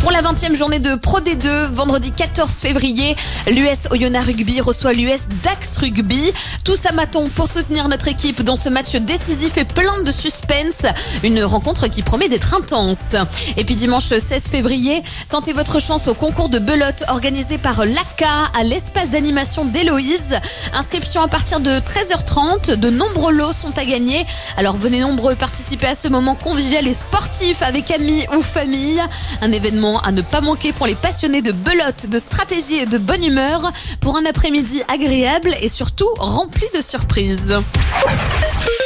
Pour la 20e journée de Pro D2, vendredi 14 février, l'US Oyonnax Rugby reçoit l'US Dax Rugby. Tous à Maton pour soutenir notre équipe dans ce match décisif et plein de suspense. Une rencontre qui promet d'être intense. Et puis dimanche 16 février, tentez votre chance au concours de belote organisé par l'ACA à l'espace d'animation d'Héloïse. Inscription à partir de 13h30. De nombreux lots sont à gagner. Alors venez nombreux participer à ce moment convivial et sportif avec amis ou famille. Un événement à ne pas manquer pour les passionnés de belote, de stratégie et de bonne humeur pour un après-midi agréable et surtout rempli de surprises.